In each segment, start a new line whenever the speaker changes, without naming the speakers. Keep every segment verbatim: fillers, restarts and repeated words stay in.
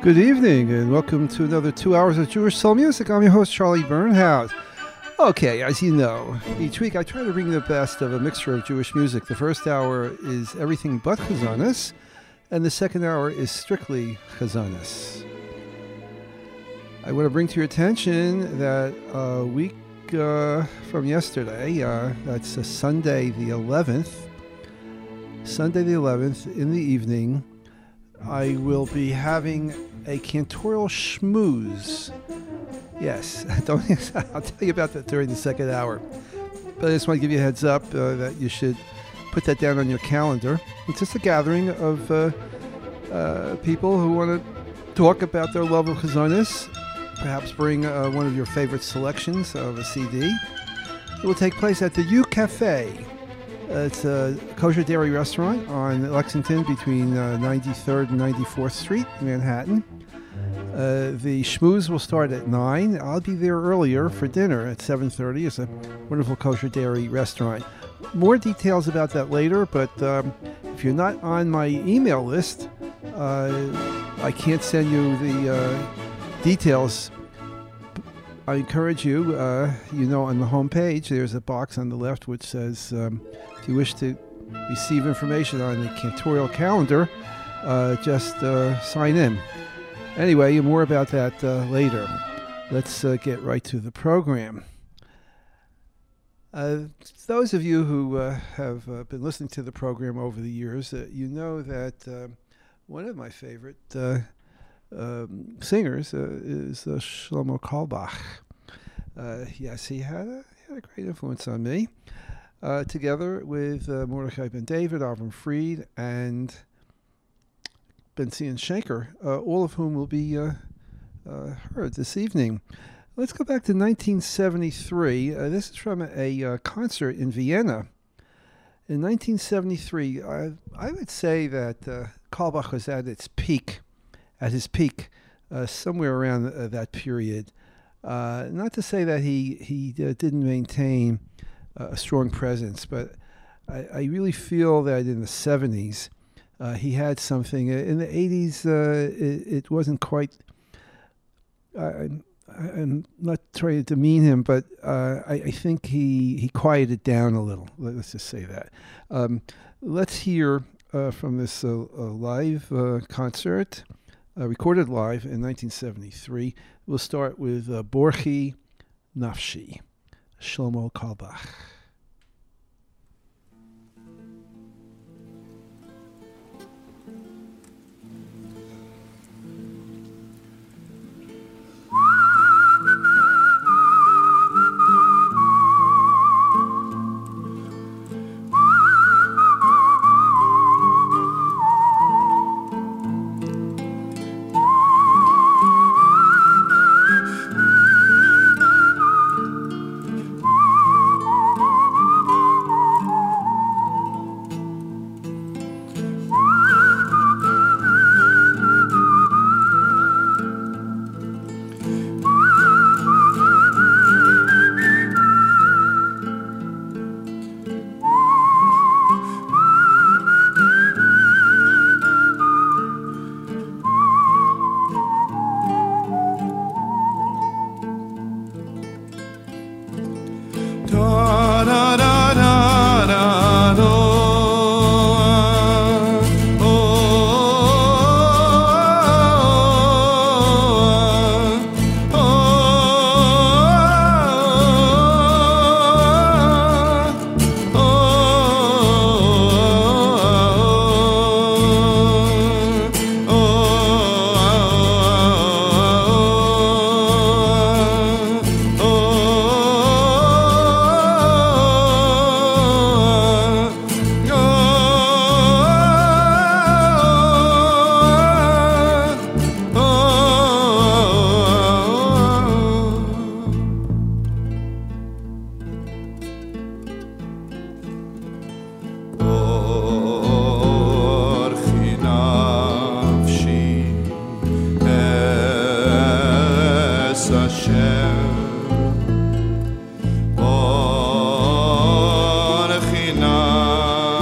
Good evening, and welcome to another two hours of Jewish Soul Music. I'm your host, Charlie Bernhout. Okay, as you know, each week I try to bring the best of a mixture of Jewish music. The first hour is everything but Chazanis, and the second hour is strictly Chazanis. I want to bring to your attention that a week uh, from yesterday, uh, that's uh, Sunday the eleventh, Sunday the eleventh in the evening, I will be having a cantorial schmooze. Yes, don't, I'll tell you about that during the second hour. But I just want to give you a heads up uh, that you should put that down on your calendar. It's just a gathering of uh, uh, people who want to talk about their love of Chazanis, perhaps bring uh, one of your favorite selections of a C D. It will take place at the U Cafe. Uh, it's a kosher dairy restaurant on Lexington between uh, ninety-third and ninety-fourth Street, Manhattan. Uh, the schmooze will start at nine. I'll be there earlier for dinner at seven thirty. It's a wonderful kosher dairy restaurant. More details about that later, but um, if you're not on my email list, uh, I can't send you the uh, details. I encourage you, uh, you know, on the home page, there's a box on the left which says, um, if you wish to receive information on the cantorial calendar, uh, just uh, sign in. Anyway, more about that uh, later. Let's uh, get right to the program. Uh, those of you who uh, have uh, been listening to the program over the years, uh, you know that uh, one of my favorite uh, um, singers uh, is uh, Shlomo Carlebach. Uh, yes, he had, a, he had a great influence on me. Uh, together with uh, Mordechai Ben David, Avram Fried, and Ben Zion Shenker, uh, all of whom will be uh, uh, heard this evening. Let's go back to nineteen seventy-three. Uh, this is from a, a uh, concert in Vienna. In nineteen seventy-three, I, I would say that uh, Carlebach was at its peak, at his peak, uh, somewhere around uh, that period. Uh, not to say that he, he uh, didn't maintain uh, a strong presence, but I, I really feel that in the seventies, Uh, he had something. In the eighties, uh, it, it wasn't quite, uh, I'm, I'm not trying to demean him, but uh, I, I think he, he quieted down a little. Let's just say that. Um, let's hear uh, from this uh, uh, live uh, concert, uh, recorded live in nineteen seventy-three. We'll start with uh, Borchi Nafshi, Shlomo Carlebach.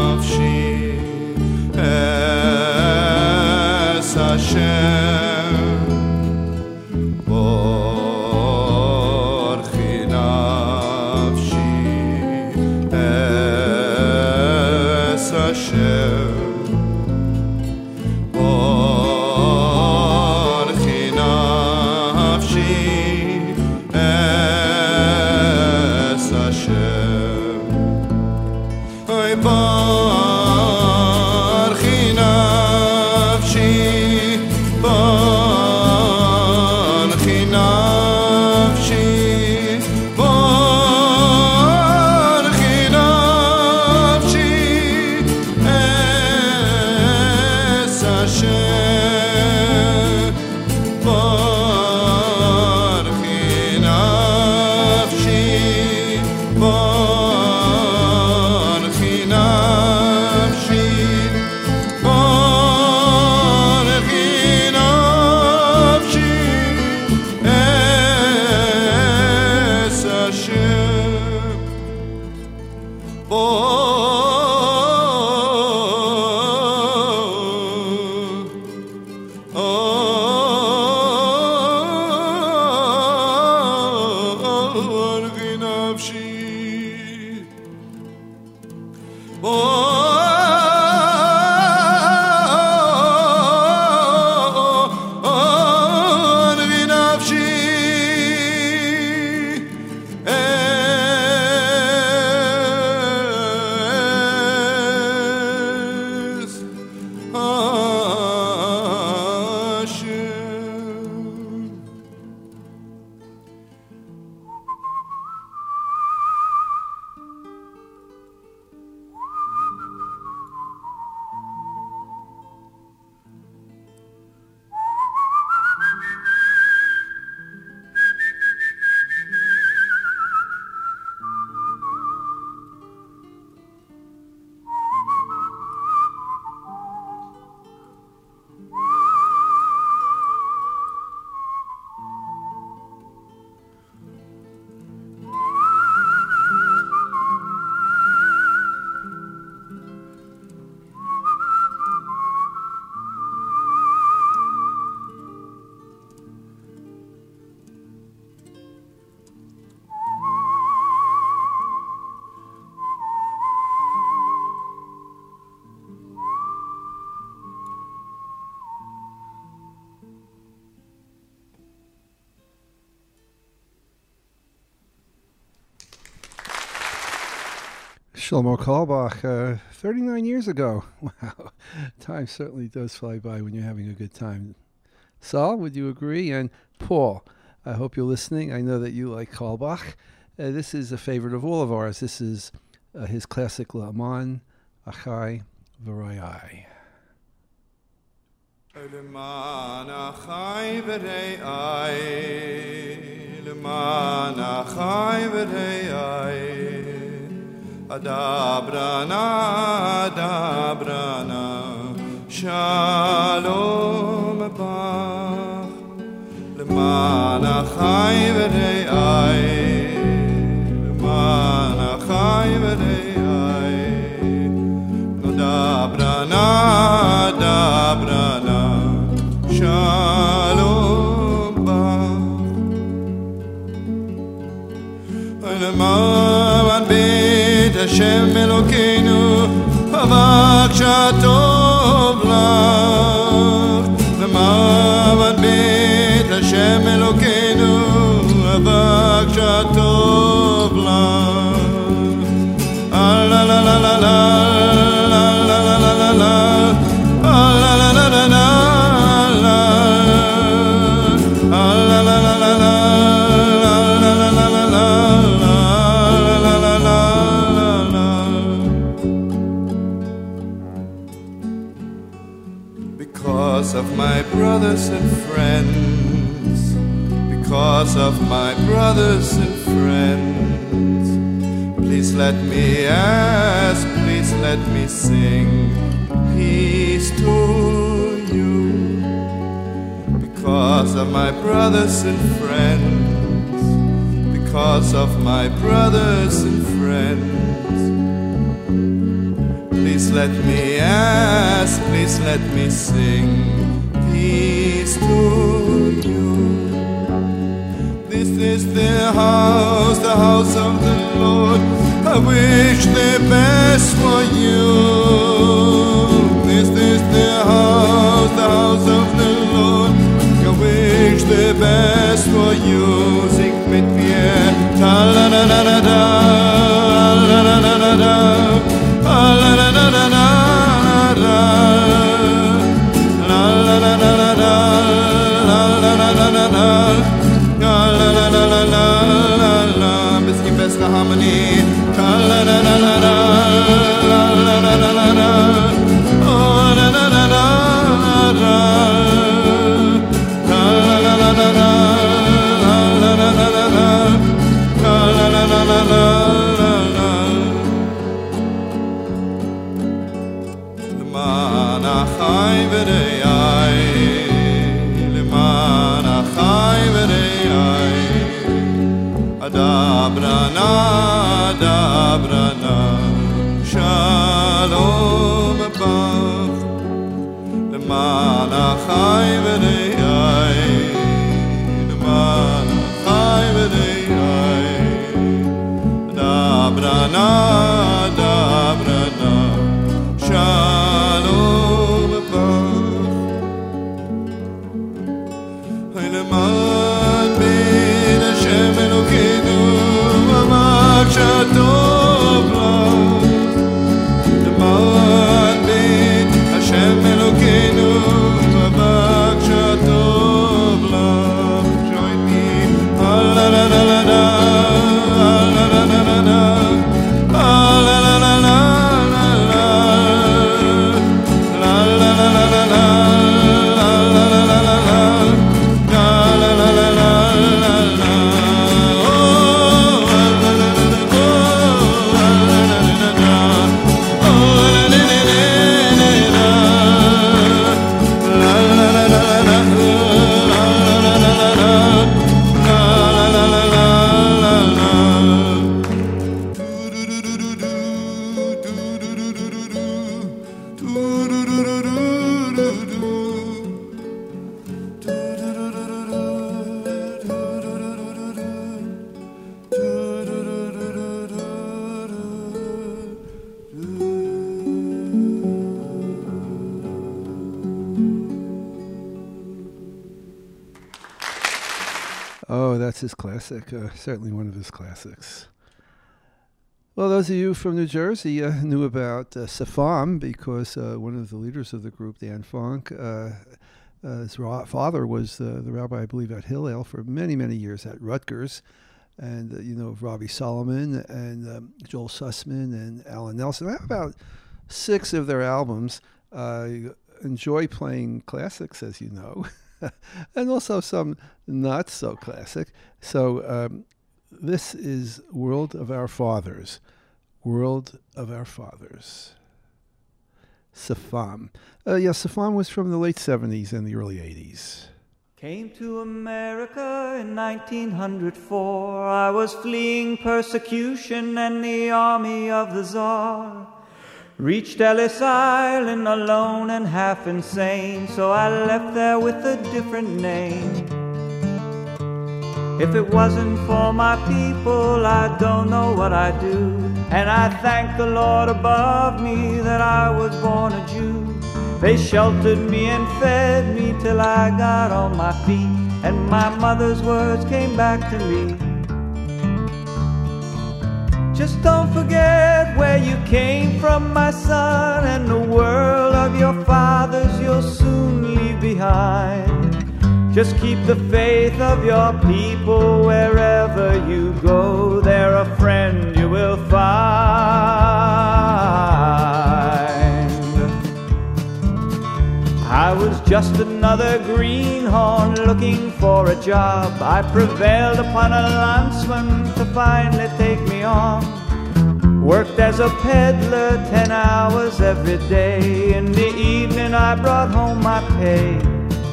Hashem
Shlomo Carlebach, uh, thirty-nine years ago. Wow. Time certainly does fly by when you're having a good time. Sal, would you agree? And Paul, I hope you're listening. I know that you like Carlebach. Uh, this is a favorite of all of ours. This is uh, his classic La'aman Achai V'Rayai.
Leman achai v'rei, leman achai v'rei, adabrana, adabrana, shalom bach. Leman achai v'rei, leman achai v'rei, adabrana, adabrana. Shalom bach. Leman beit Hashem Elokeinu, havak shatov lach. Leman beit Hashem Elokeinu, havak shatov lach. La la la la la la la la la la la la la la la la. Because of my brothers and friends, because of my brothers and friends, please let me ask, please let me sing peace to you. Because of my brothers and friends, because of my brothers and friends, please let me ask, please let me sing peace to you. This is the house, the house of the Lord. I wish the best for you. This is the house, the house of the Lord. I wish the best for you. Sing mit mir, ta la la la la da, la la la la da, la la la la la da, la la la la la da, la la la la la da, la la la la la la la la. Bisschen bessere Harmonie, ta la la la la la, la la la la la la, oh la la la la la. Leman achai v'rei, leman achai v'rei, adabrana, adabrana, shalom bach. Leman achai v'rei, leman achai v'rei, adabrana, adabrana, shalom bach. Leman beit Hashem Elokeinu, havak shatov lach. Leman beit Hashem Elokeinu, havak shatov lach. Join me, la la la la la, la la la la la, la la la la la.
Oh, that's his classic. Uh, certainly one of his classics. Well, those of you from New Jersey uh, knew about uh, Safam because uh, one of the leaders of the group, Dan Funk, uh, uh, his ra- father was uh, the rabbi, I believe, at Hillel for many, many years at Rutgers. And, uh, you know, Robbie Solomon and um, Joel Sussman and Alan Nelson. I have about six of their albums. I enjoy playing classics, as you know, and also some not so classic. So um, this is World of Our Fathers. World of Our Fathers. Safam. Uh, yeah, Safam was from the late seventies and the early eighties.
Came to America in nineteen oh four. I was fleeing persecution and the army of the Tsar. Reached Ellis Island alone and half insane, so I left there with a different name. If it wasn't for my people, I don't know what I'd do. And I thank the Lord above me that I was born a Jew. They sheltered me and fed me till I got on my feet, and my mother's words came back to me. Just don't forget where you came from, my son, and the world of your fathers you'll soon leave behind. Just keep the faith of your people wherever you go. They're a friend you will find. I was just another greenhorn looking for a job. I prevailed upon a landsman to finally take me on. Worked as a peddler ten hours every day. In the evening I brought home my pay.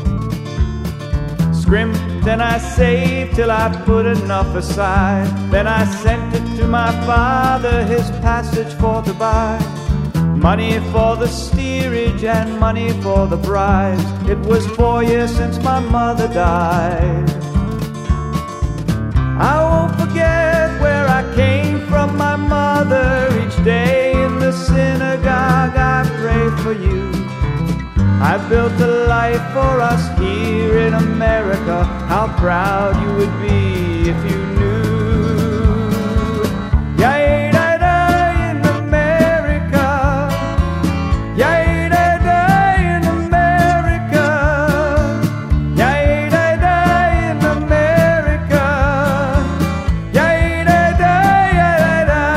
Scrimped and I saved till I put enough aside. Then I sent it to my father, his passage for to buy. Money for the steerage and money for the bride. It was four years since my mother died. I won't forget where I came from, my mother. Each day in the synagogue I pray for you. I built a life for us here in America. How proud you would be if you knew. Yay, da, da, in America. Yay, da, da, in America. Yay, da, da, in America. Yay, da, da, ya, da, da.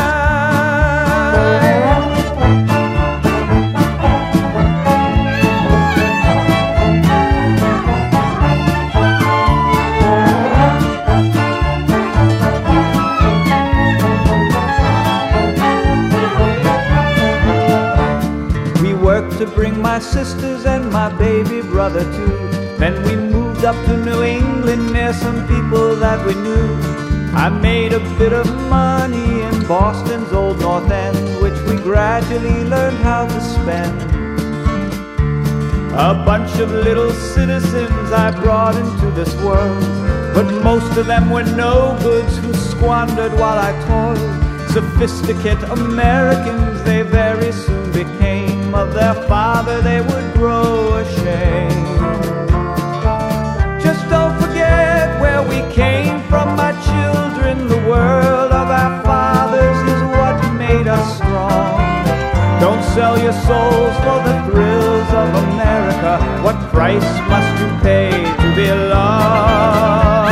To bring my sisters and my baby brother too. Then we moved up to New England near some people that we knew. I made a bit of money in Boston's old North End, which we gradually learned how to spend. A bunch of little citizens I brought into this world, but most of them were no goods who squandered while I toiled. Sophisticate Americans they very soon became. Of their father they would grow ashamed. Just don't forget where we came from, my children. The world of our fathers is what made us strong. Don't sell your souls for the thrills of America. What price must you pay to belong?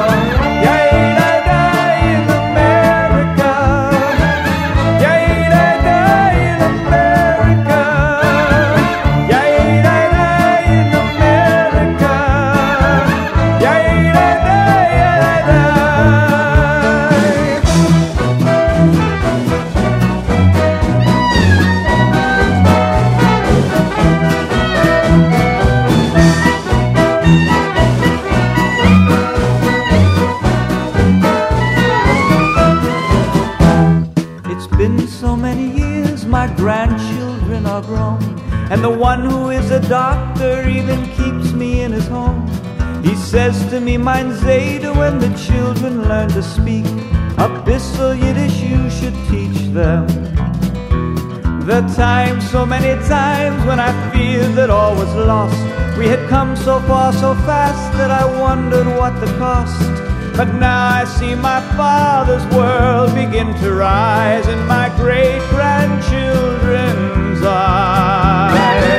Grandchildren are grown, and the one who is a doctor even keeps me in his home. He says to me, mein Zayde, when the children learn to speak, a bissel Yiddish you should teach them. The time, so many times when I feared that all was lost, we had come so far so fast that I wondered what the cost. But now I see my father's world begin to rise in my great-grandchildren's eyes.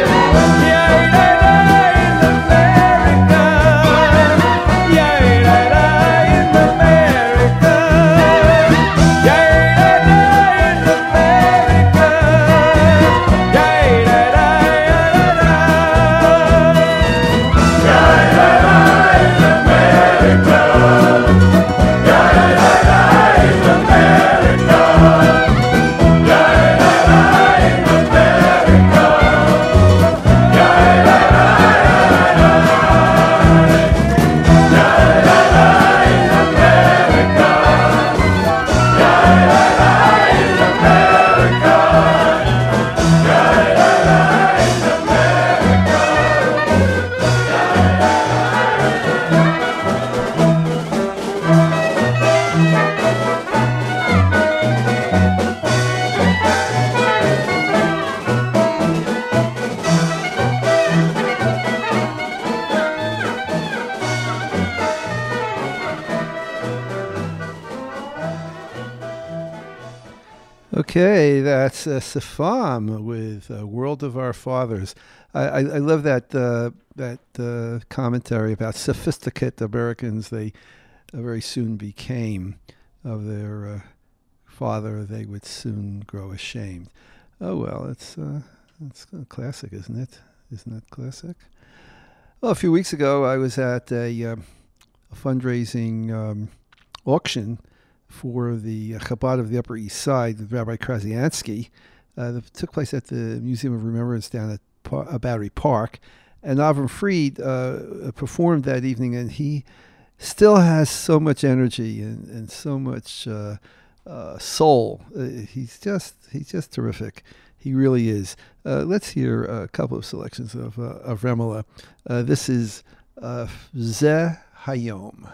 Okay, that's uh, Safam with uh, World of Our Fathers. I, I, I love that uh, that uh, commentary about sophisticate Americans they uh, very soon became of their uh, father. They would soon grow ashamed. Oh, well, it's, uh, it's a classic, isn't it? Isn't that classic? Well, a few weeks ago, I was at a, uh, a fundraising um, auction for the Chabad of the Upper East Side with Rabbi Krasansky. Uh, that took place at the Museum of Remembrance down at pa- uh, Battery Park. And Avram Fried uh, performed that evening, and he still has so much energy and, and so much uh, uh, soul. Uh, he's just he's just terrific. He really is. Uh, let's hear a couple of selections of, uh, of Remela. Uh, this is uh, Zeh Hayom.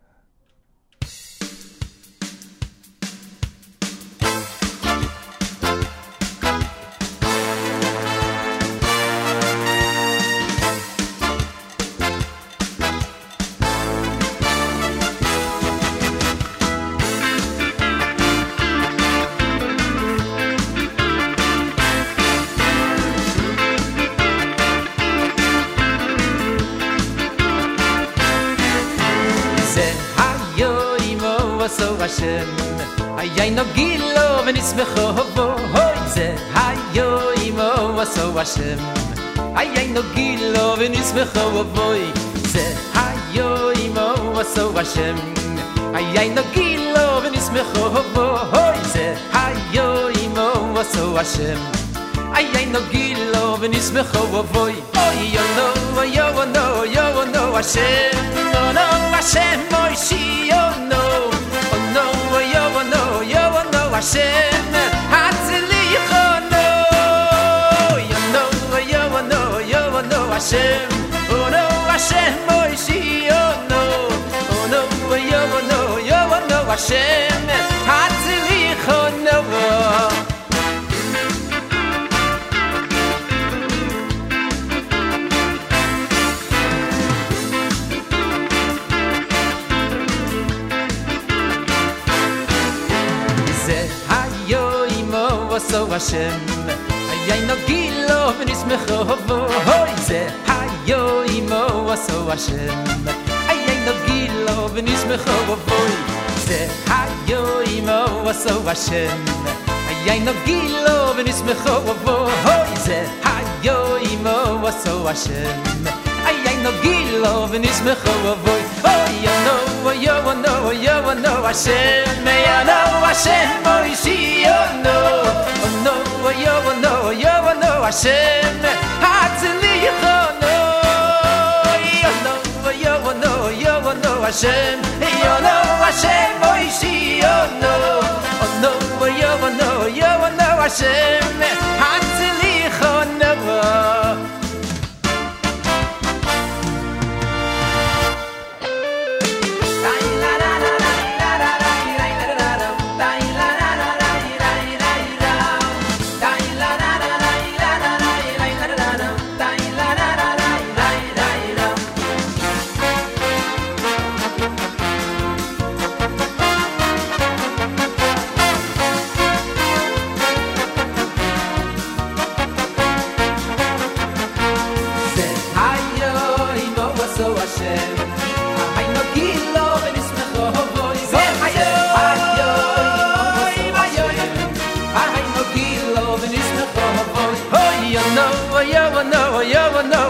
Hashem Hayayno gilo v'nismecho hoy ze hayoimo aso Hashem Hayayno gilo v'nismecho hoy ze hayoimo aso Hashem Hayayno gilo v'nismecho hoy ze hayoimo aso Hashem Hayayno gilo v'nismecho hoy oh yo no yo no yo no Hashem no no Hashem oy shi yo no no, yo no, yo no, Hashem, Hatzlicho no, yo no, yo no, yo no, Hashem, oh no, Hashem, Moishi, oh no, oh no, yo no, yo no, Hashem, Hatzlicho no. So Hashem Hayayno gilo v'nismecho hoy ze hayoimo so Hashem Hayayno gilo v'nismecho hoy ze hayoimo so Hashem Hayayno gilo v'nismecho hoy ze hayoimo so Hashem Hayayno gilo v'nismecho hoy oh yo no yo no yo no Hashem yo no Hashem oh she yo no oh no yo no yo no Hashem Hatzlicho no yo no yo no yo no Hashem yo no Hashem oh she yo no oh no yo no yo no Hashem Hatzlicho no.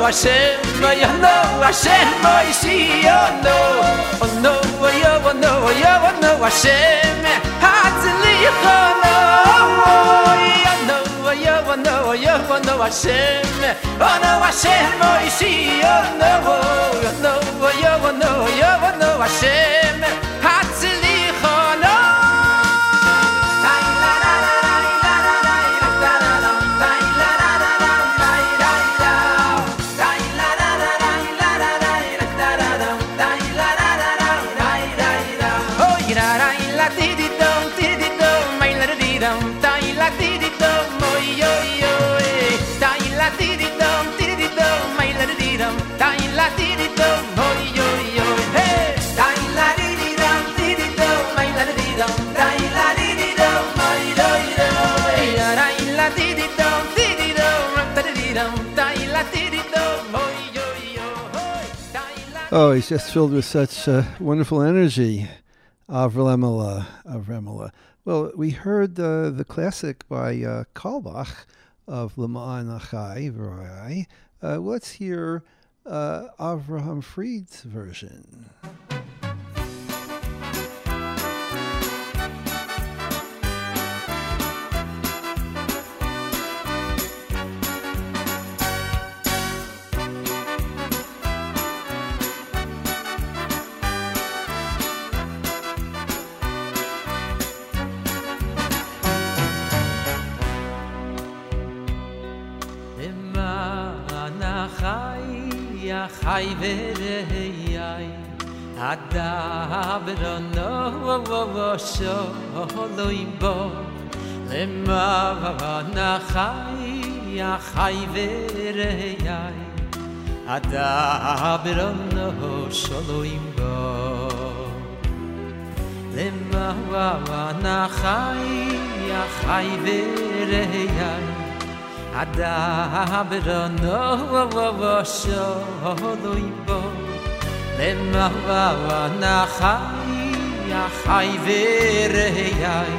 Hashem, you know Hashem, Moishi, oh no, oh no, oh yo, oh no, oh yo, oh no, Hashem, Hatzlicha, no, oh no, oh yo, oh no, oh yo, oh no, Hashem, oh no, Hashem, Moishi, oh no, oh no, oh yo, oh no, oh yo, oh no, Hashem, Hatzlicha, no.
Oh, he's just filled with such uh, wonderful energy. Avremela, Avremela. Well, we heard uh, the classic by uh, Carlebach of Lema'an Achai V'Rai. Uh, let's hear uh, Avraham Fried's version.
Chai v'rehei Adabrano sholoim bo Lema'ana chai Chai v'rehei Adabrano sholoim bo Lema'ana chai Chai v'rehei Adabrano sholoim bo Lema'ana chai Chai v'rehei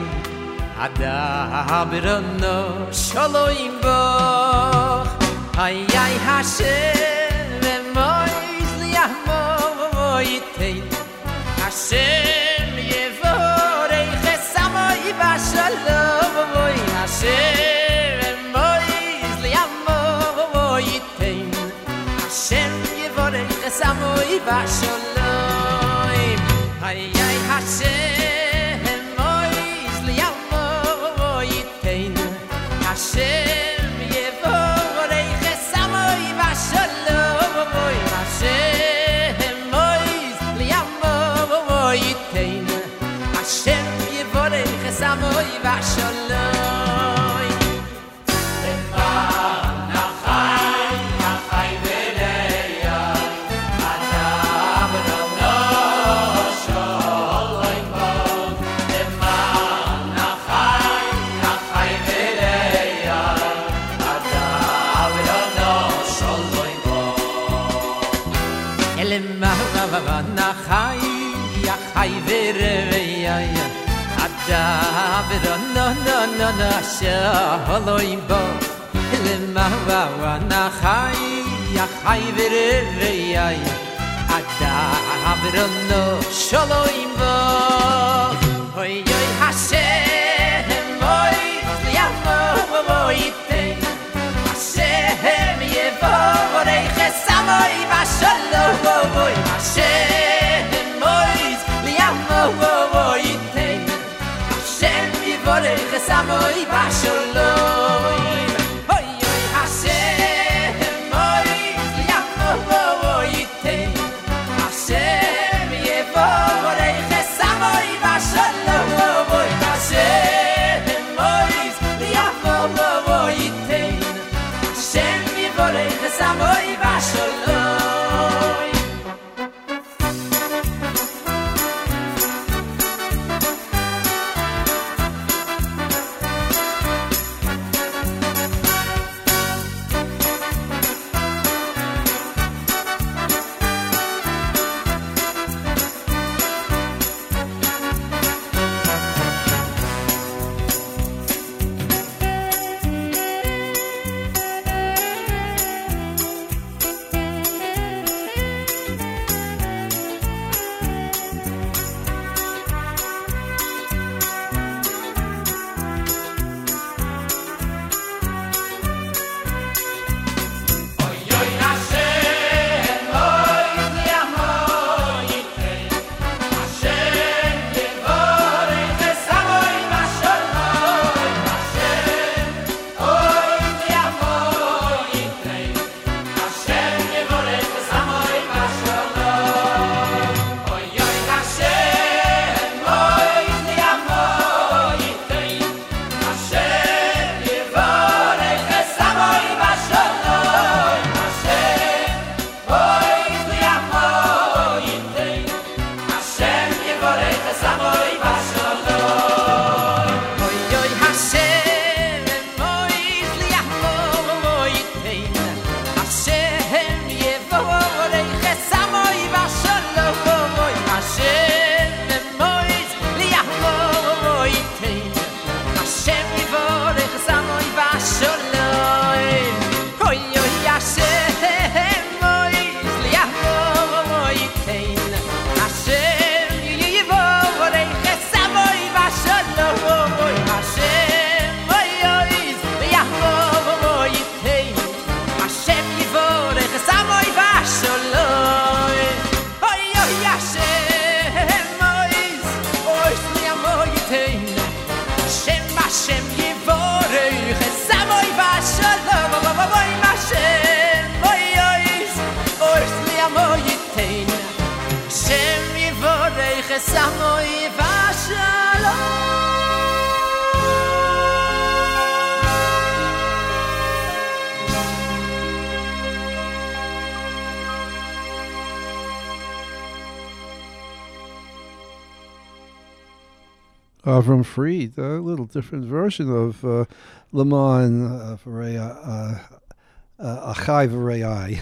Adabrano sholoim bo Hay hay Hashem Emois li'amo yitei Hashem yevorech esamoy v'shalom Hashem Emois li'amo yitei Hashem yevorech esamoy v'shalom Hay hay Hashem Emois li'amo yitei Hashem yevorech esamoy v'shalom Hashem Emois li'amo yitei Hashem yevorech esamoy v'shalom no no no no shaloim bo lema'ana chai chai v'rehei adabrano shaloim bo oy oy Hashem oy li'amo yitei Hashem yevorech esamoy v'shalom oy Hashem oy li'amo yitei Vorech esamoy v'shalom Oy oy Hashem oy li'amo yitei Hashem yevorech esamoy v'shalom Oy Hashem oy li'amo yitei Hashem yevorech esamoy v'shalom חסמוי ושלום
Avram Fried, a little different version of uh, Leman uh, Achai V'Rei.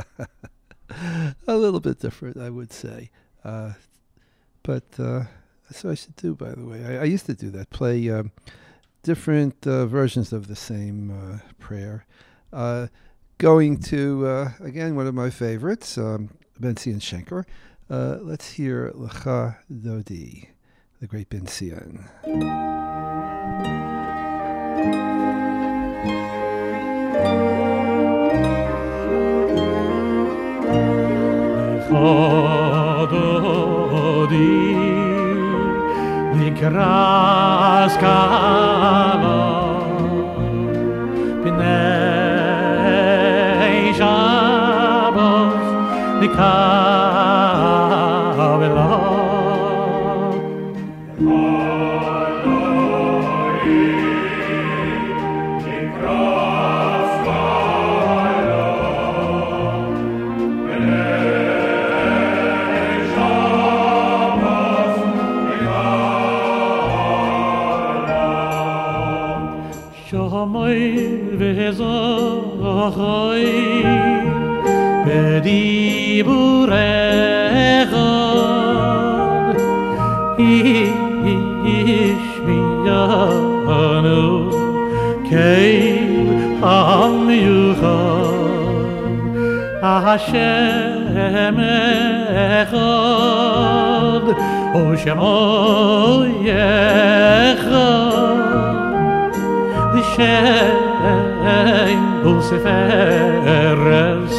A little bit different, I would say. Uh, but uh, that's what I should do, by the way. I, I used to do that, play um, different uh, versions of the same uh, prayer. Uh, going to, uh, again, one of my favorites, um, Ben Zion Shenker. Uh, let's hear Lecha Dodi, the great Ben Zion.
Lecha Dodi, Nikras Kala, B'nei Shabbos, Nikavela. Vezoy bediburecha ishmiyanu kei hamyuchad Hashem echad o Shemoy echad Shein Ulseferes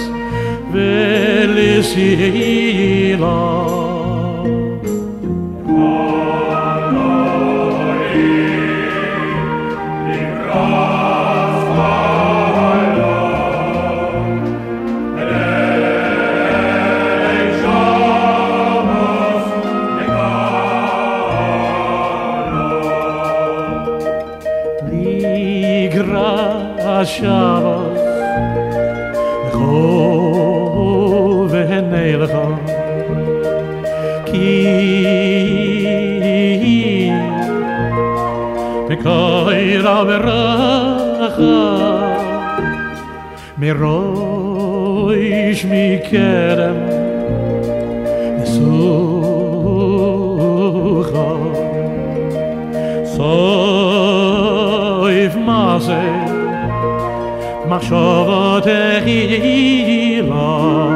Velisila Shabbos Lecho v'henei lecha Ki B'koira v'racha Miroish mikerem Nesucha Soif maseh Machshavot echila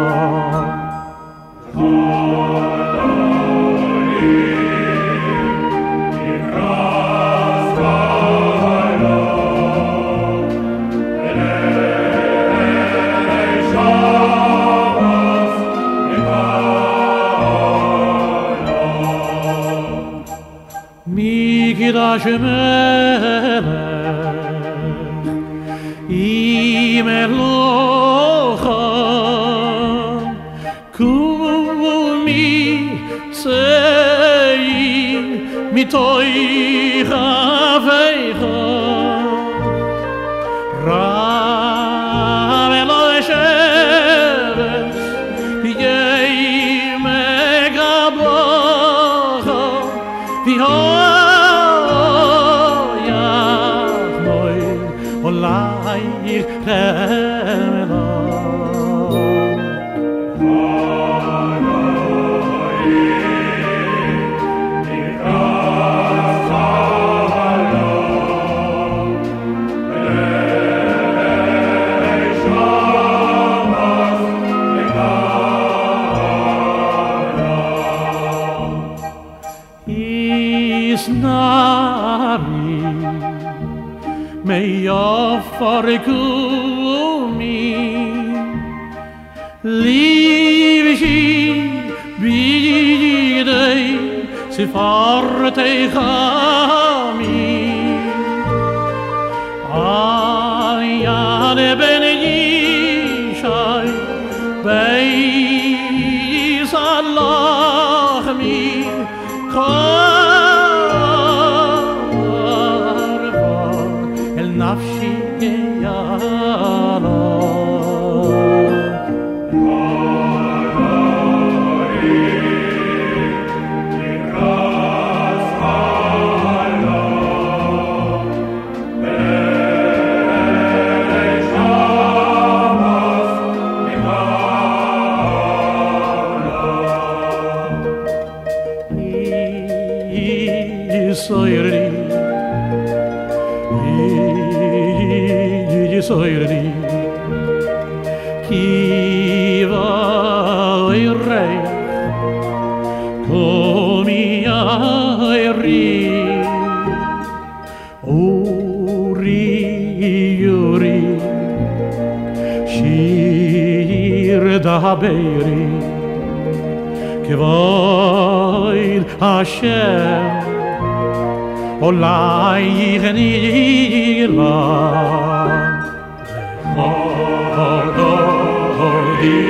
Mikidash melech Imelocha Kumi Tzei Mitoi Chaveicha Rav Eloi Sheves Yei Megablocha V'hoyach Moi Olai Remela Isnari meyafarikumi Livshi bidei sifartei chami Ayad ben Yishai beis alachmi אל נפשי יעלה soirni i soirni ki va irre komi ri uri yuri shir da beiri kevoid Hashem Olai g'nila Chododi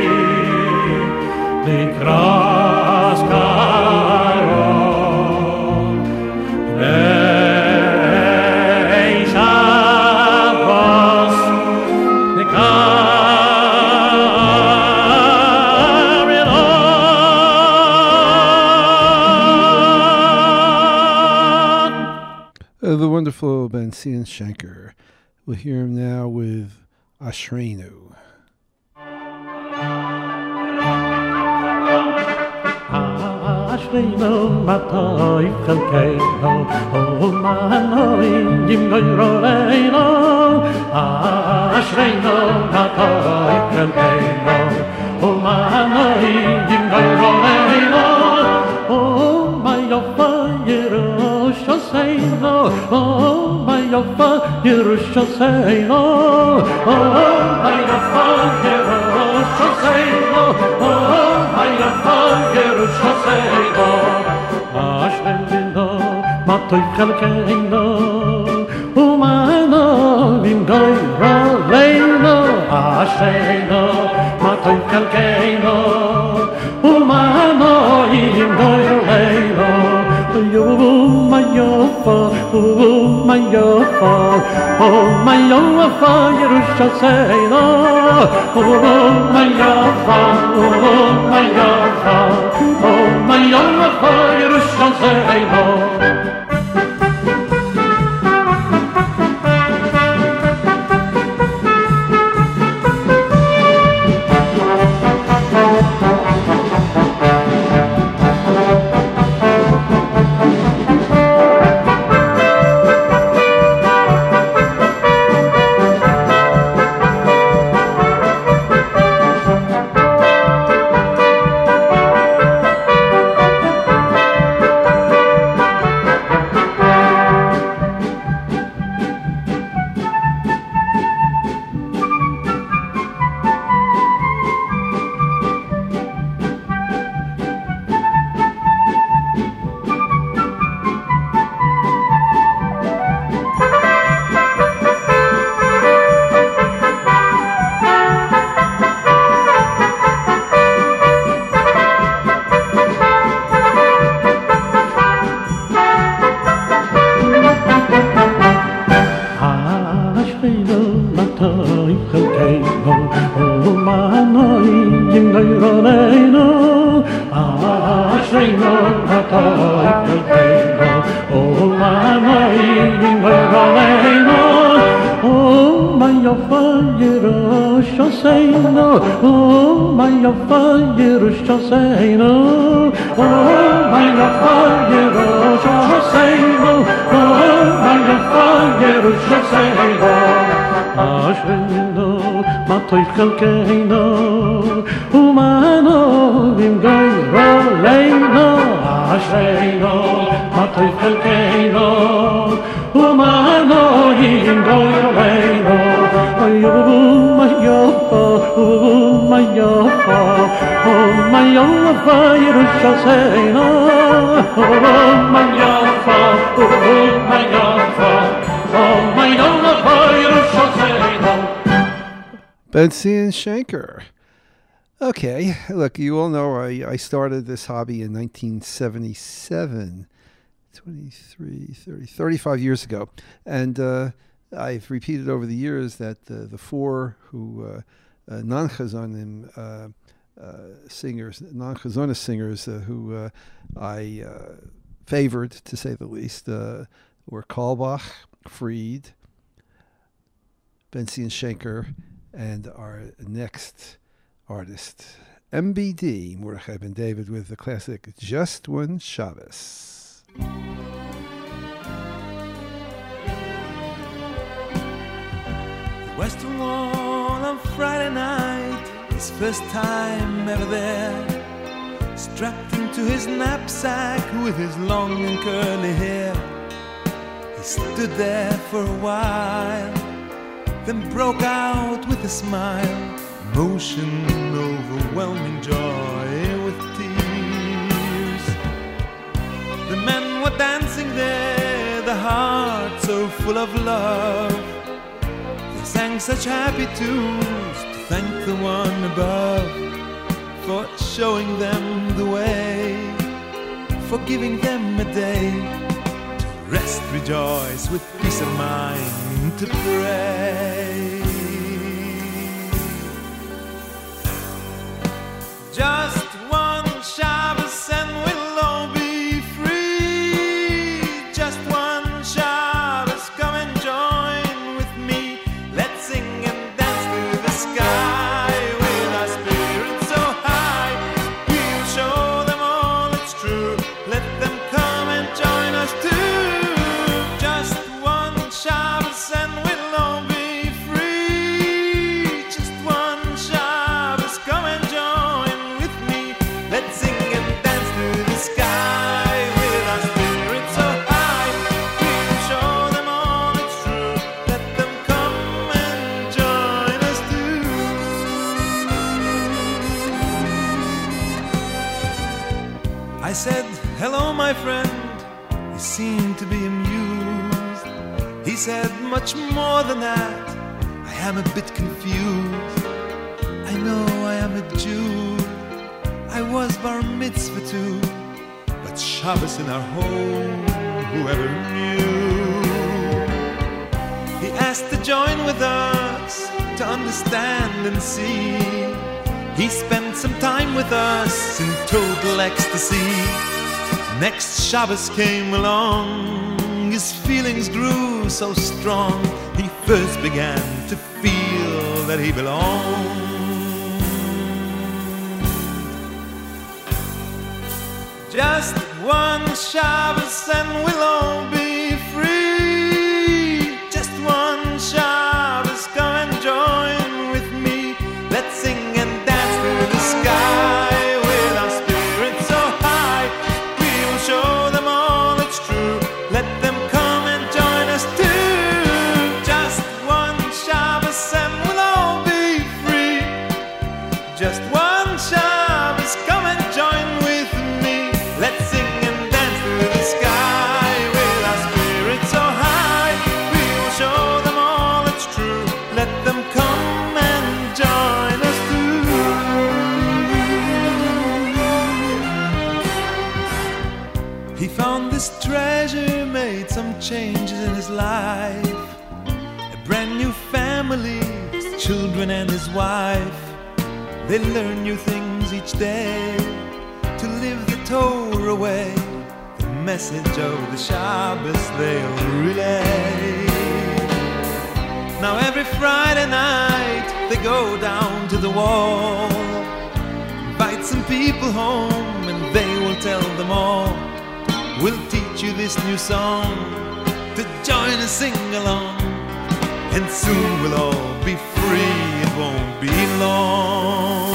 Likras karon Nei Shabbos
The wonderful Benzion Shenker. We'll hear him now with Ashreinu.
Ashreinu matoi chelkeinu O manoi yim goyroleinu Ashreinu matoi chelkeinu O manoi yim goyroleinu O mayofa Yerushalayim Oh my Yofa Yerushalayim Oh my Yofa Yerushalayim Oh my Yofa Yerushalayim Ashreinu matoy chelkeinu Umano vim goyroleinu Ashreinu matoy chelkeinu Umano vim goyroleinu Oh my Yofa, oh my Yofa, oh my Yofa, Yerushalayim. Oh my Yofa, oh my Yofa, oh my Yofa, Yerushalayim. Chelkeinu, umano vim goyroleinu, Ashreinu, matoy chelkeinu, umano vim goyroleinu. Oh my Yofa, oh my Yofa, oh my Yofa, Yerushalayim. Oh my Yofa, oh my Yofa, oh my Yofa, Yerushalayim.
Benzion Shenker. Okay, look, you all know I, I started this hobby in nineteen seventy-seven, twenty-three, thirty, thirty-five years ago. And uh, I've repeated over the years that uh, the four who uh, uh, non-chazonim uh, uh, singers, non-chazonist singers uh, who uh, I uh, favored, to say the least, uh, were Kalbach, Fried, Benzion Schenker, and our next artist, M B D, Mordechai Ben David, with the classic Just One Shabbos.
The Western Wall on Friday night, his first time ever there, strapped into his knapsack with his long and curly hair. He stood there for a while, then broke out with a smile, emotion, overwhelming joy with tears. The men were dancing there, the heart so full of love. They sang such happy tunes to thank the one above for showing them the way, for giving them a day to rest, rejoice, with peace of mind to pray. Just one Shabbos and we'll all be free. Just one Shabbos, come and join with me. Let's sing and dance through the sky with our spirits so high. We'll show them all it's true. Let them come and join us too. Just one Shabbos and we'll all be free. Just one Shabbos, come and join. Let's sing and dance through the sky with our spirits so high. We'll show them all it's true. Let them come and join us too. I said, hello, my friend. He seemed to be amused. He said, much more than that, I am a bit confused. I know I am a Jew. I was bar mitzvah too, but Shabbos in our home, whoever knew? He asked to join with us, to understand and see. He spent some time with us in total ecstasy. Next Shabbos came along, his feelings grew so strong. He first began to feel that he belonged. Just one Shabbos and we'll all be free. Just one Shabbos, come and join with me. Let's sing and dance through the sky with our spirits so high. We will show them all it's true. Let them come and join us too. Just one Shabbos and we'll all be free. Just one Shabbos, come and join with me. Let's sing and dance through the sky with our spirits so high. We will show them all it's true. Let them come and join us too. He found this treasure, made some changes in his life. A brand new family, his children and his wife. They learn new things each day to live the Torah way, the message of the Shabbos they'll relay. Now every Friday night they go down to the wall, invite some people home and they will tell them all. We'll teach you this new song to join and sing along, and soon we'll all be free, it won't be long.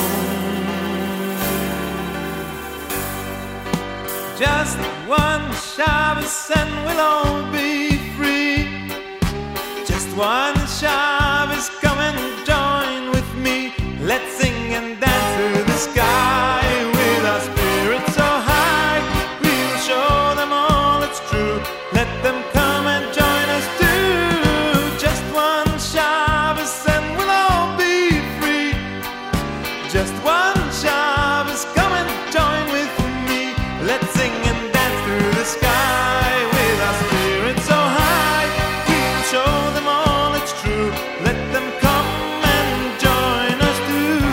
Just one Shabbos and we'll all be free. Just one Shabbos, come and join with me. Let's sing and dance through the sky with our spirits so high. We'll show them all it's true. Let them come and join us too. Just one Shabbos and we'll all be free. Just one one Shabbos, come and join with me. Let's sing and dance through the sky with our spirits so high. We'll show them all it's true. Let them come and join us too.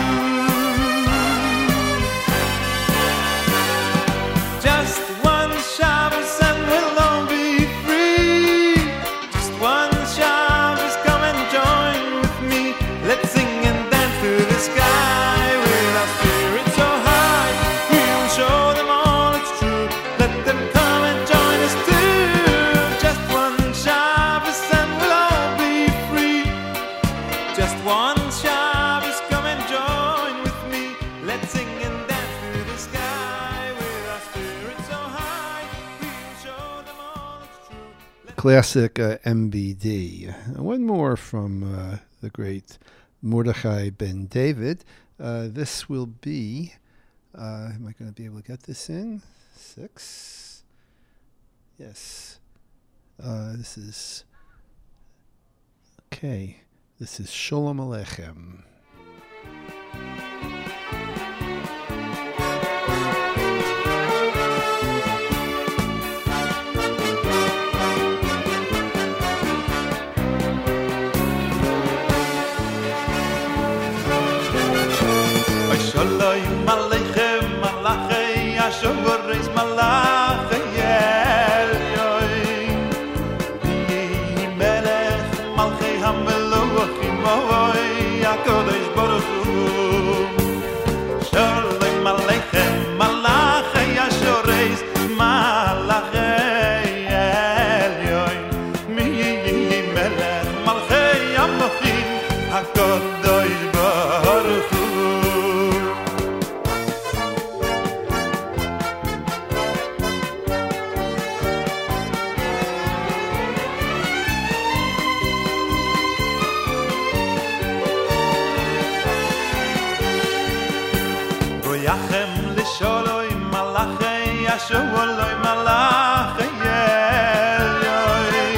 Just one Shabbos and we'll all be free. Just one Shabbos, come and join with me. Let's sing and dance through the sky with our spirits so high. We'll show them all it's true. Let them come and join us too. Just one Shabbos and we'll all be free. Just one Shabbos, come and join with me. Let's sing and dance through the sky with our spirits so high. We'll show them all it's true. Let
Classic uh, M B D. Uh, one more from uh, the great Mordechai Ben David. Uh, this will be, uh, am I going to be able to get this in? Six. Yes. Uh, this is, okay. This is Sholom Aleichem.
Shalom Aleichem, Malachei Ashoreis, Malachei Elyoim. Yehi Melech, Malchei HaMelochim, Oy HaKadosh Baruch Hu. Shalom Aleichem, Malachei Ashoreis, Malachei Elyoim. Yehi Melech, Malchei HaMelochim, HaKadosh Baruch Hu. Goyachem l'sholoi malachei Yasholoi malachei Elyoim.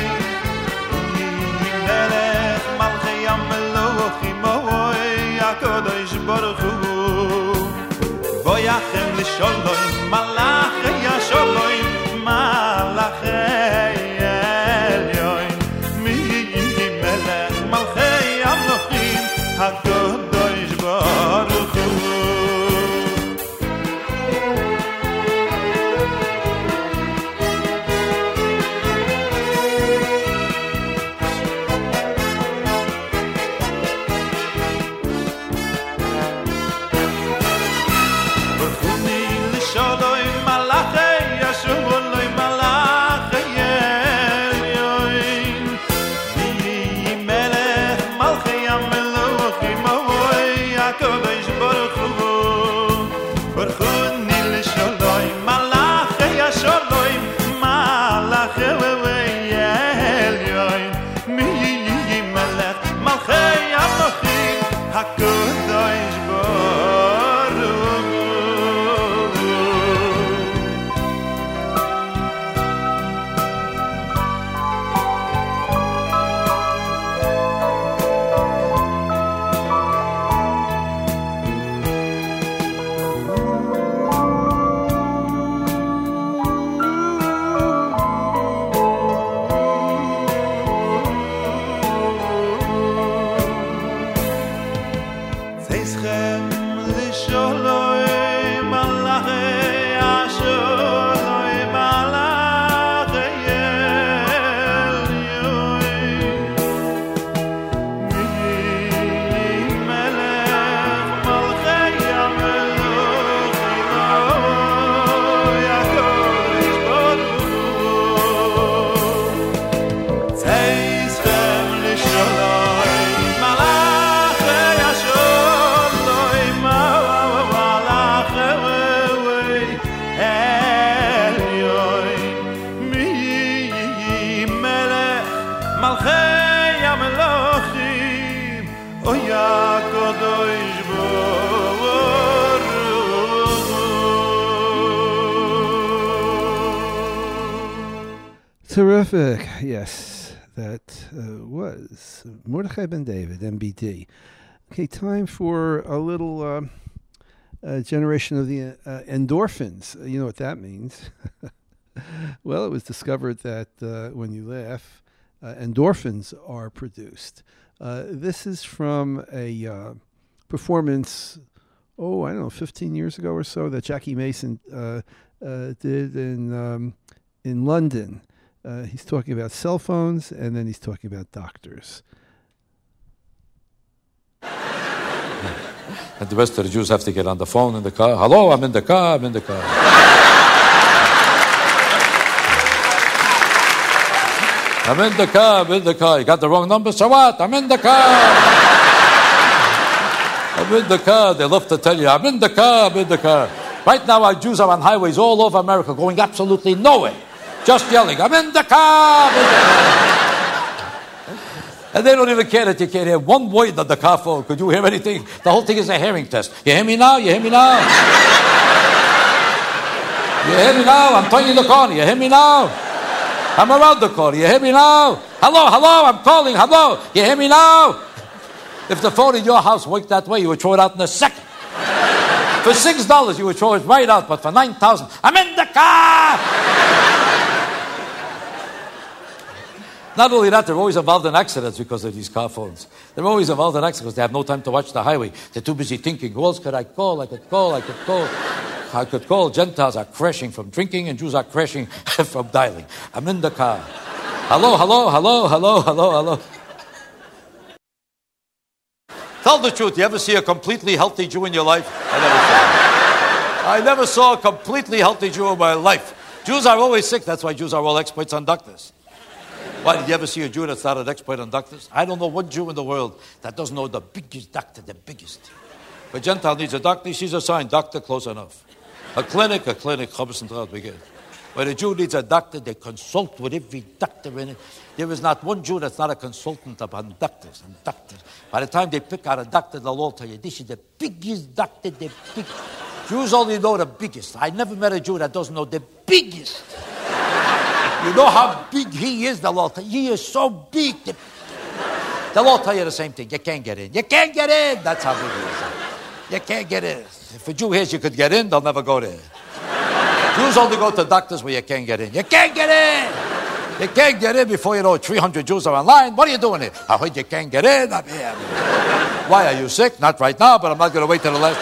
Melech malchei HaMelochim, Oy HaKadosh Baruch Hu. Goyachem l'sholoi malachei Yasholoi malachei Elyoim. Melech malchei HaMelochim, HaKadosh Baruch Hu.
Terrific. Yes, that uh, was Mordechai Ben David, M B D. Okay, time for a little uh, a generation of the uh, endorphins. You know what that means. Well, it was discovered that uh, when you laugh, uh, endorphins are produced. Uh, this is from a uh, performance, oh, I don't know, fifteen years ago or so, that Jackie Mason uh, uh, did in um, in London. Uh, he's talking about cell phones, and then he's talking about doctors.
And the rest of the Jews have to get on the phone in the car. Hello, I'm in the car, I'm in the car. I'm in the car, I'm in the car. You got the wrong number, so what? I'm in the car. I'm in the car. They love to tell you, I'm in the car, I'm in the car. Right now, our Jews are on highways all over America going absolutely nowhere. Just yelling, I'm in the car, I'm in the car. And they don't even care that you can't hear one word on the car phone. Could you hear anything? The whole thing is a hearing test. You hear me now? You hear me now? You hear me now? I'm turning the corner. You hear me now? I'm around the corner. You hear me now? Hello, hello, I'm calling. Hello. You hear me now? If the phone in your house worked that way, you would throw it out in a second. For six dollars, you would throw it right out. But for nine thousand, I'm in the car. Not only that, they're always involved in accidents because of these car phones. They're always involved in accidents because they have no time to watch the highway. They're too busy thinking, who else could I call? I could call, I could call. I could call. Gentiles are crashing from drinking and Jews are crashing from dialing. I'm in the car. Hello, hello, hello, hello, hello, hello. Tell the truth. You ever see a completely healthy Jew in your life? I never saw. I never saw a completely healthy Jew in my life. Jews are always sick. That's why Jews are all experts on doctors. Why, did you ever see a Jew that's not an expert on doctors? I don't know one Jew in the world that doesn't know the biggest doctor, the biggest. If a Gentile needs a doctor, he sees a sign, doctor, close enough. A clinic, a clinic, when a Jew needs a doctor, they consult with every doctor in it. There is not one Jew that's not a consultant upon doctors and doctors. By the time they pick out a doctor, they'll all tell you, this is the biggest doctor, the biggest. Jews only know the biggest. I never met a Jew that doesn't know the biggest. You know how big he is, they'll all tell you, he is so big. They'll all tell you the same thing, you can't get in. You can't get in, that's how big he is. You can't get in. If a Jew hears you could get in, they'll never go there. Jews only go to doctors where you can't get in. You can't get in! You can't get in before you know three hundred Jews are online. What are you doing here? I heard you can't get in. I'm here. Why, are you sick? Not right now, but I'm not going to wait till the last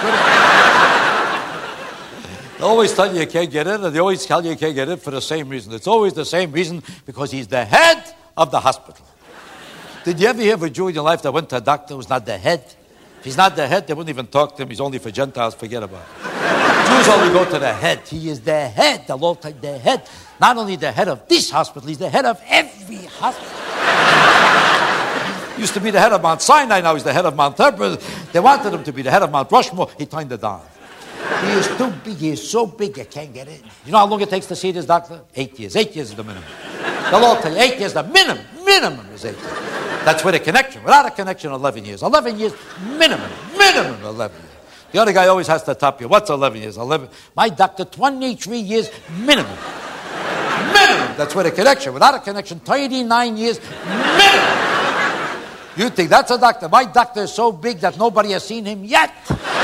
minute. They always tell you you can't get in, and they always tell you you can't get in for the same reason. It's always the same reason, because he's the head of the hospital. Did you ever hear of a Jew in your life that went to a doctor who's not the head? If he's not the head, they wouldn't even talk to him. He's only for Gentiles. Forget about it. Jews only go to the head. He is the head, the Lord, the head. Not only the head of this hospital, he's the head of every hospital. Used to be the head of Mount Sinai, now he's the head of Mount Everest. They wanted him to be the head of Mount Rushmore. He turned it down. He is too big. He is so big you can't get in. You know how long it takes to see this doctor? Eight years. Eight years is the minimum. The Lord tell you, eight years, the minimum. Minimum is eight years. That's with a connection. Without a connection, eleven years. eleven years, minimum. Minimum, eleven years. The other guy always has to top you. What's eleven years? eleven. My doctor, twenty-three years, minimum. Minimum. That's with a connection. Without a connection, thirty-nine years, minimum. You think that's a doctor? My doctor is so big that nobody has seen him yet.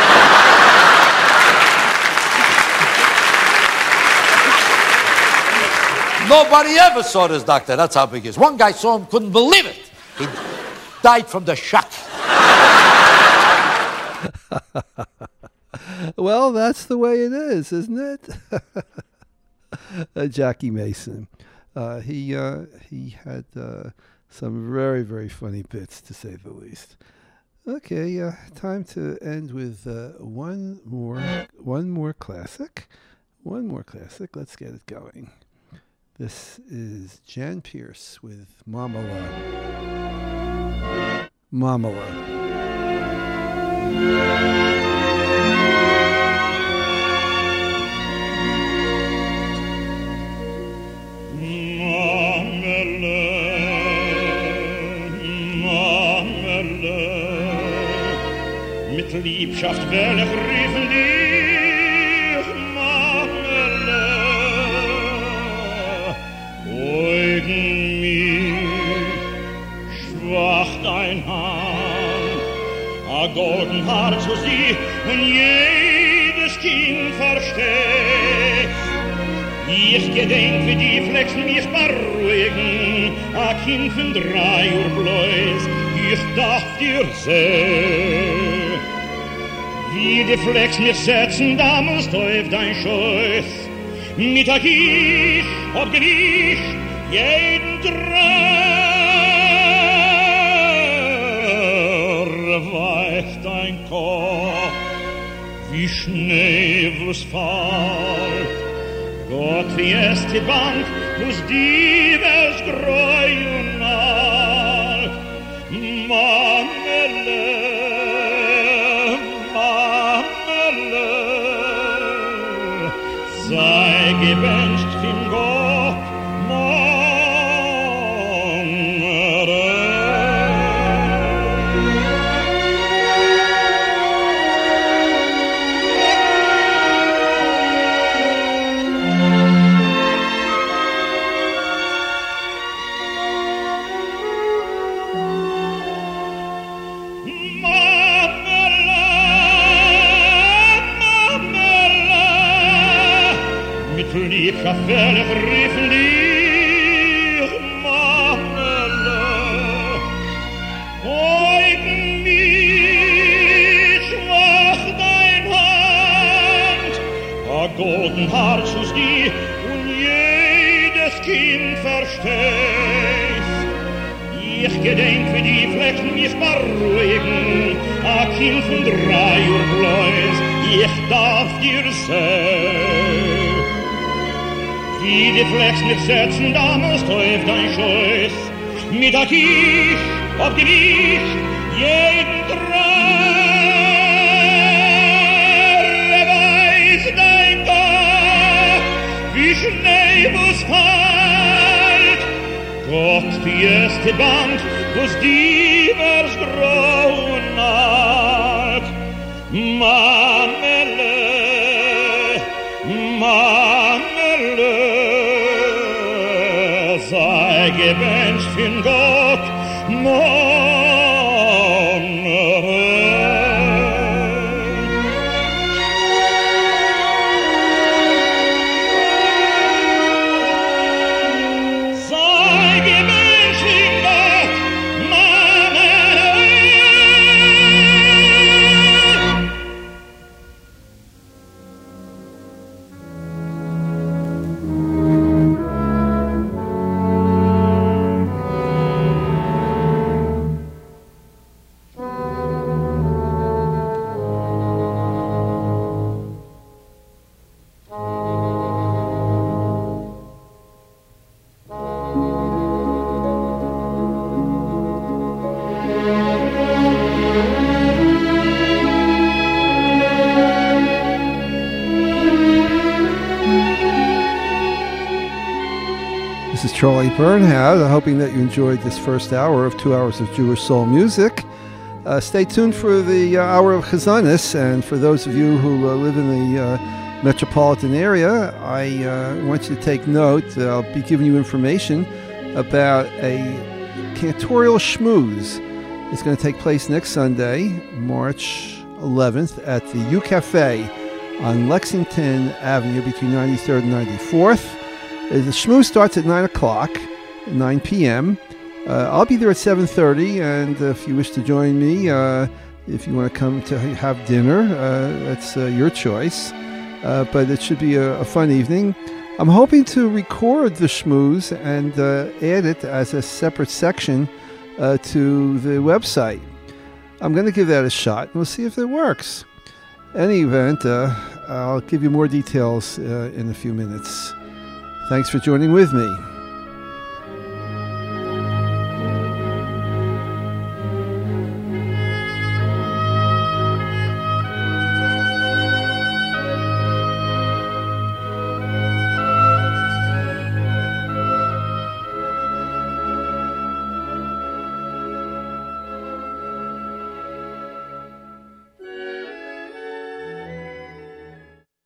Nobody ever saw this doctor. That's how big he is. One guy saw him, couldn't believe it. He died from the shock.
Well, that's the way it is, isn't it? uh, Jackie Mason. Uh, he uh, he had uh, some very, very funny bits, to say the least. Okay, uh, time to end with uh, one more one more classic. One more classic. Let's get it going. This is Jan Pierce with Mamala. Mamala.
Mit Liebschaft will ich riefen dich, Mamele. Beugen mich, schwach dein Hand, a golden Haar zu sie, und jede Ich gedenk, wie die Flexen mich beruhigen, a Kind von drei Uhr bloß, ich darf dir sehen. Wie die Flexen mich setzen, damals auf dein Schoß, mit a Giech, ob Giech, jeden Dreh weicht dein Kopf, wie Schnee, wo's fällt. Gott, wie es die Bank, wo's die Welt greu und alt. Mamele, Mamele, sei gewünscht von Gott, Mamele. Liebschaftswelle riefen dir, Mamele. Eugen mich, schwach dein Hand, a golden Herz aus dir und jedes Kind verstehst. Ich gedenk, wie die Flecken mich beruhigen, a Kind von drei Uhr bloß, ich darf dir sehen. Wie die Flecks mich setzen, damals auf dein Schoß, mit a Giech, ob Giech, jeden Dreh weiß dein Gott, wie Schnee wo's fällt. Gott, die erste Band, wo's die wär's grauen alt. Mamele, Mamele, sei gewünscht von Gott, Mamele. Sei gewünscht von Gott, Mamele.
This is Charlie Bernhardt. I'm hoping that you enjoyed this first hour of two hours of Jewish soul music. Uh, stay tuned for the uh, hour of Chazanis, and for those of you who uh, live in the uh, metropolitan area, I uh, want you to take note. Uh, I'll be giving you information about a cantorial schmooze. It's going to take place next Sunday, March eleventh, at the U Cafe on Lexington Avenue between ninety-third and ninety-fourth. The schmooze starts at nine o'clock, nine p.m. Uh, I'll be there at seven thirty, and uh, if you wish to join me, uh, if you want to come to have dinner, uh, that's uh, your choice. Uh, but it should be a, a fun evening. I'm hoping to record the schmooze and uh, add it as a separate section uh, to the website. I'm going to give that a shot, and we'll see if it works. Any event, uh, I'll give you more details uh, in a few minutes. Thanks for joining with me.